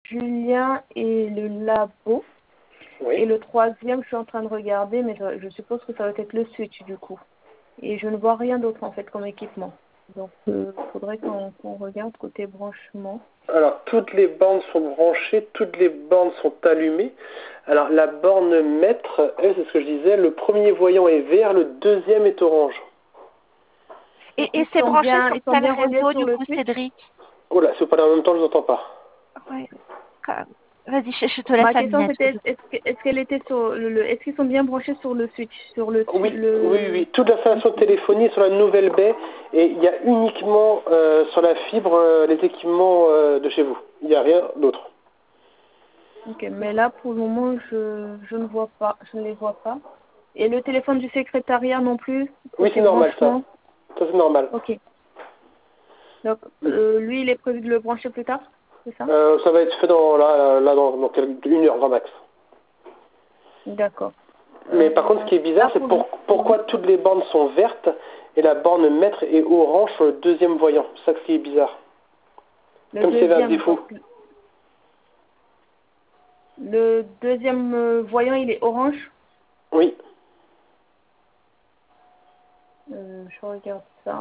Julien et le labo. Oui. Et le troisième, je suis en train de regarder, mais je suppose que ça va être le switch du coup. Et je ne vois rien d'autre en fait comme équipement. Donc il faudrait qu'on regarde côté branchement. Alors, toutes les bornes sont branchées, toutes les bornes sont allumées. Alors, la borne maître, elle, c'est ce que je disais, le premier voyant est vert, le deuxième est orange. Et c'est branché sur quel reliés réseau sur du le coup, switch. Cédric? Oh là, si vous parlez en même temps, je vous entends pas. Ouais. Vas-y, je te laisse. Ma question Aminette. c'était est-ce qu'elle était sur est-ce qu'ils sont bien branchés sur le switch, sur le Oui. Toute l'installation de téléphonie est sur la nouvelle baie et il y a uniquement sur la fibre les équipements de chez vous. Il n'y a rien d'autre. Ok, mais là pour le moment je ne vois pas, je ne les vois pas. Et le téléphone du secrétariat non plus. Oui, c'est normal ça. Ça c'est normal. Ok. Donc lui il est prévu de le brancher plus tard, c'est ça? Ça va être fait dans une heure grand max. D'accord. Mais par contre, ce qui est bizarre, c'est pourquoi toutes les bornes sont vertes et la borne maître est orange sur le deuxième voyant. C'est ça qui est bizarre. Comme c'est vers défaut. Le deuxième voyant, il est orange? Oui. Je regarde ça.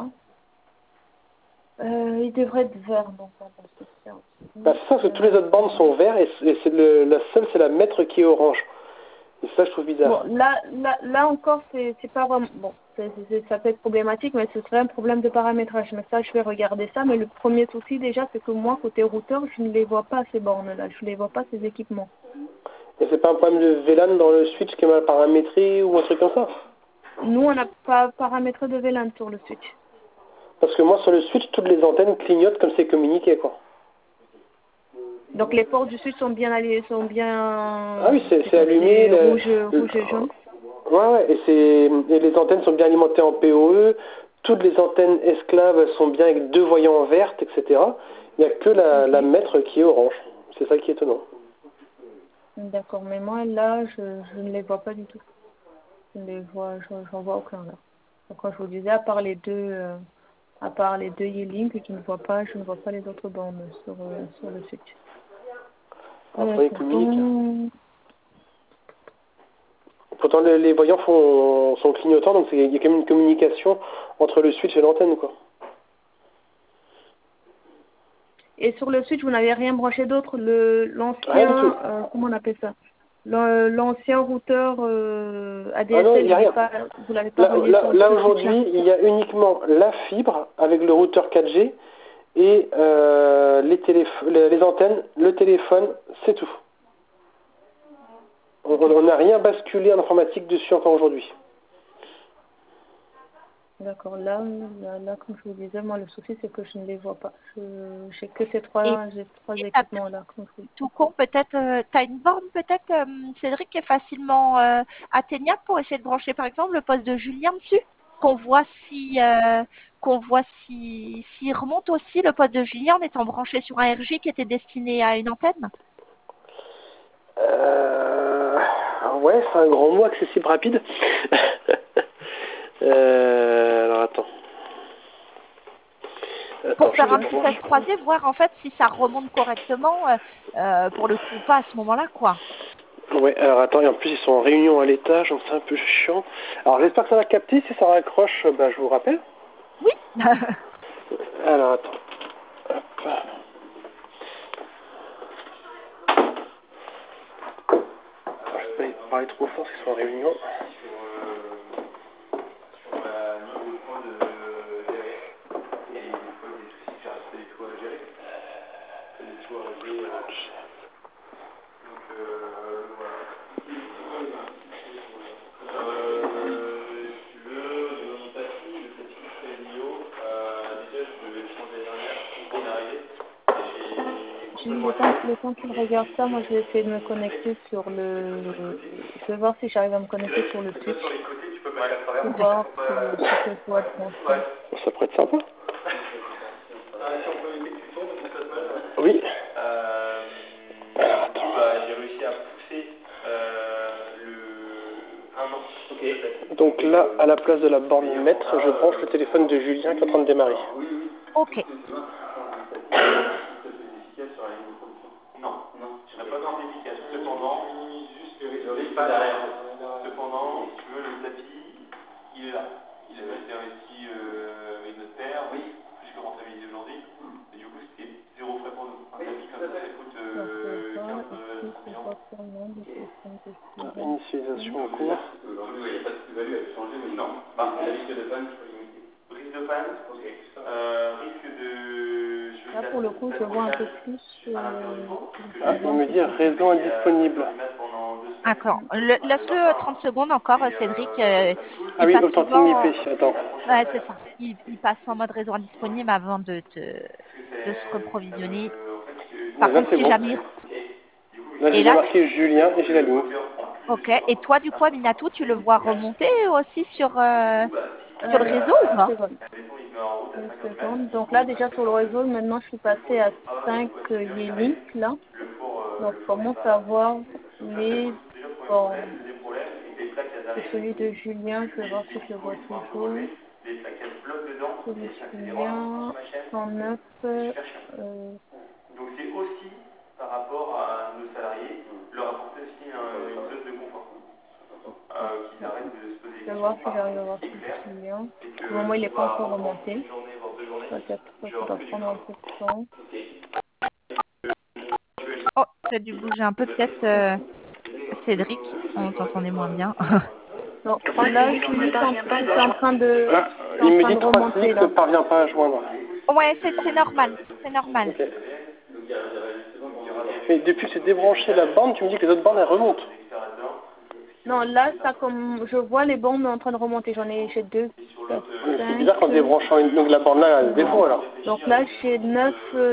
Il devrait être vert, donc c'est ça, parce que tous les autres bornes sont verts et c'est la seule, c'est la maître qui est orange. Et ça, je trouve bizarre. Bon, là encore, c'est pas vraiment... Bon, ça peut être problématique, mais ce serait un problème de paramétrage. Mais ça, je vais regarder ça. Mais le premier souci, déjà, c'est que moi, côté routeur, je ne les vois pas, ces bornes-là. Je ne les vois pas, ces équipements. Et c'est pas un problème de VLAN dans le switch qui est mal paramétré ou un truc comme ça? Nous, on n'a pas paramétré de VLAN sur le switch. Parce que moi, sur le switch, toutes les antennes clignotent comme c'est communiqué, quoi. Donc, les ports du switch sont bien allés, sont bien... Ah oui, c'est allumé. Rouge et jaune. Ouais, et les antennes sont bien alimentées en PoE. Toutes les antennes esclaves sont bien avec deux voyants vertes, etc. Il n'y a que la maître qui est orange. C'est ça qui est étonnant. D'accord, mais moi, là, je ne les vois pas du tout. Je ne les vois, j'en vois aucun, là. Donc, quand je vous disais, à part les deux E-Link, je ne vois pas les autres bornes sur le switch. Après, ils communiquent. Pourtant, les voyants sont clignotants, donc il y a quand même une communication entre le switch et l'antenne, quoi. Et sur le switch, vous n'avez rien branché d'autre? L'ancien, comment on appelle ça? L'ancien routeur ADSL, non, il n'y a rien. Vous l'avez pas relié sur le Là switch, aujourd'hui, il y a uniquement la fibre avec le routeur 4G et les antennes, le téléphone, c'est tout. On n'a rien basculé en informatique dessus encore aujourd'hui. D'accord, là, comme je vous disais, moi, le souci, c'est que je ne les vois pas. J'ai que ces trois équipements-là. Tout con, peut-être, tu as une borne, peut-être, Cédric, qui est facilement atteignable pour essayer de brancher, par exemple, le poste de Julien dessus, qu'on voit s'il remonte aussi le poste de Julien en étant branché sur un RJ qui était destiné à une antenne. Ouais, c'est un grand mot, accessible rapide. Alors attends. Pour faire un petit test 3D, voir en fait si ça remonte correctement, pour le coup, pas à ce moment-là, quoi. Ouais, alors attends, et en plus ils sont en réunion à l'étage, donc c'est un peu chiant. Alors j'espère que ça va capter, si ça raccroche, je vous rappelle. Oui. Alors attends. Hop. Alors, je vais pas parler trop fort parce qu'ils sont en réunion. Le temps qu'il regarde ça, moi je vais essayer de me connecter sur je vais voir si j'arrive à me connecter sur le Twitch. Pour voir si je vois de mon style. Ça pourrait être sympa. Oui. Alors attends. J'ai réussi à pousser Donc là, à la place de la borne maître, je branche le téléphone de Julien qui est en train de démarrer. Ok. Non, pas très efficace. Cependant, c'est pas derrière. Cependant, si tu veux, le tapis, il est là. Il avait été investi avec notre père, oui, plus que rentabilisé aujourd'hui. Et du coup, c'était zéro frais pour nous. Un tapis comme ça coûte 15 millions. Initialisation en cours. Il n'y a pas de plus-value à changer, mais non. Par contre, risque de panne, je peux limiter. Risque de panne, ok. Risque de. Là, pour le coup, je vois un peu plus. Ah, il me dit réseau indisponible. D'accord. Laisse-le 30 secondes encore, Cédric. Ah Il oui, passe Optantine souvent. IP, attends. Ouais, c'est ça. Il passe en mode réseau indisponible avant de se reprovisionner. Par Mais là, contre, c'est si bon. jamais. Là, j'ai Et bien là, marqué Julien et j'ai la ligne. ok. Et toi, du coup, Aminatou, tu le vois remonter aussi sur le réseau ou Une pas? seconde. Une seconde. Donc là, déjà sur le réseau, maintenant, je suis passée à 5 Yélis, là. Donc, je commence à voir les bornes. Et celui de Julien, je vais voir si je le vois toujours. Celui de Julien, 109. Donc c'est aussi par rapport à nos salariés, leur apporter aussi une zone de confort. Qu'ils arrêtent de se poser des Je vais questions voir si par j'arrive à voir ce qui est celui clair, de Julien. c'est Pour le moment, il n'est qu'on pas va encore reprendre remonté. une journée, voire 2 journées, Ça genre doit que du prendre un travail. peu de temps. Oh, tu as dû bouger un peu peut-être, Cédric. On t'entendait moins bien. Donc là, Julie, c'est en train de, Ah, c'est en il me train dit de 3 remonter cycles, ne là. parvient pas à joindre. Ouais, c'est normal. C'est normal. Ok. Mais depuis que j'ai débranché la bande, tu me dis que les autres bandes elles remontent. Non, là, ça comme je vois les bornes en train de remonter. J'ai 2, 4, Mais c'est 5. bizarre qu'en débranchant une... Donc la bande là, elle défaut alors. Donc là, j'ai 9,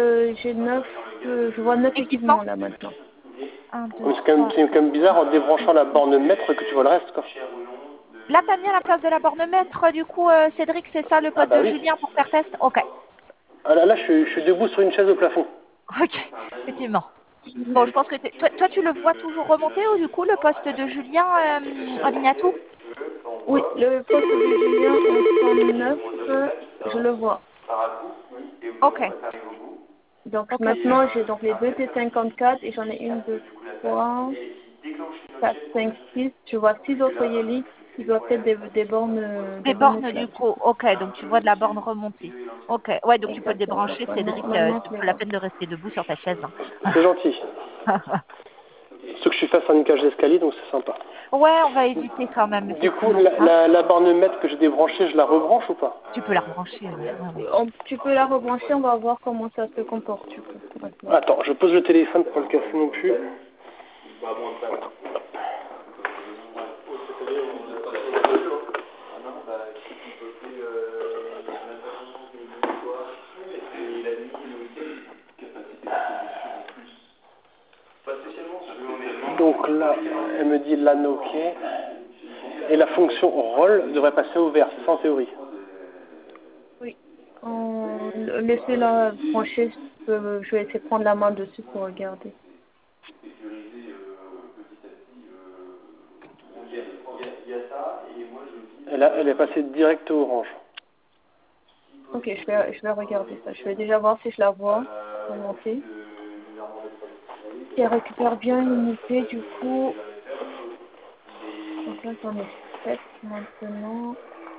je vois 9 Équipement. équipements là maintenant. 1, 2, Mais 3. c'est quand même bizarre en débranchant la borne mètre que tu vois le reste quoi. Là, t'as mis à la place de la borne mètre, du coup, Cédric, c'est ça le Ah poste bah de oui. Julien pour faire test? Ok. Ah là, je suis debout sur une chaise au plafond. Ok, effectivement. Bon, je pense que toi, tu le vois toujours remonter ou du coup, le poste de Julien à Minatou? Oui, le poste de Julien en 109, je le vois. Ok. Donc Ok, ok. maintenant, j'ai donc les deux T54 et j'en ai une, deux, trois, quatre, cinq, six. Je vois 6 autres Yélis qui doivent être Des des bornes bornes, du esclaves. coup. Ok, donc tu vois de la borne remonter. Ok. Ouais, donc tu peux le Exactement. Donc débrancher, Cédric. maintenant, C'est je les pas la vois. peine de rester debout sur ta chaise, hein. C'est gentil. Sauf que je suis face à une cage d'escalier donc c'est sympa. Ouais, on va éviter quand même, Du coup, effectivement. Hein, la borne mètre que j'ai débranchée, je la rebranche ou pas? tu peux la rebrancher, ouais. Ouais. Tu peux la rebrancher, on va voir comment ça se comporte du coup. Maintenant. Attends, je pose le téléphone pour pas le casser non plus. Donc là, elle me dit LAN OK. Et la fonction roll devrait passer au vert, c'est ça en théorie. Oui. Laissez-la brancher. Je vais essayer de prendre la main dessus pour regarder. Et là, elle est passée direct au orange. Ok, je vais regarder ça. Je vais déjà voir si je la vois remonter. Si elle récupère bien l'unité, du coup. Donc là, j'en ai 7 maintenant.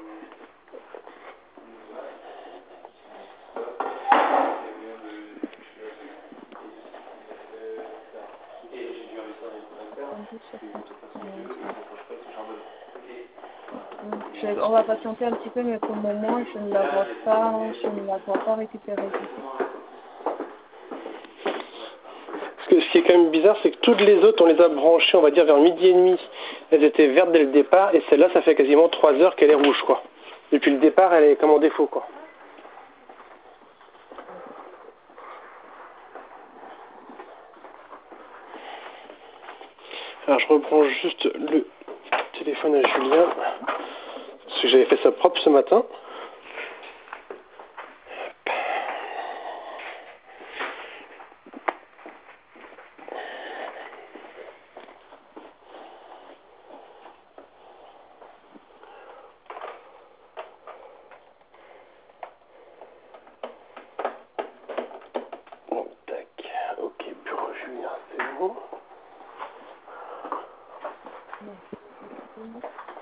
On va patienter un petit peu, mais pour le moment, je ne la vois pas récupérer du tout. Parce que ce qui est quand même bizarre, c'est que toutes les autres, on les a branchées, on va dire, vers midi et demi. Elles étaient vertes dès le départ, et celle-là, ça fait quasiment 3 heures qu'elle est rouge, quoi. Depuis le départ, elle est comme en défaut, quoi. Alors, je rebranche juste le téléphone à Julien, parce que j'avais fait ça propre ce matin. Bon, tac, ok, bureau Julien, c'est bon. Mhm.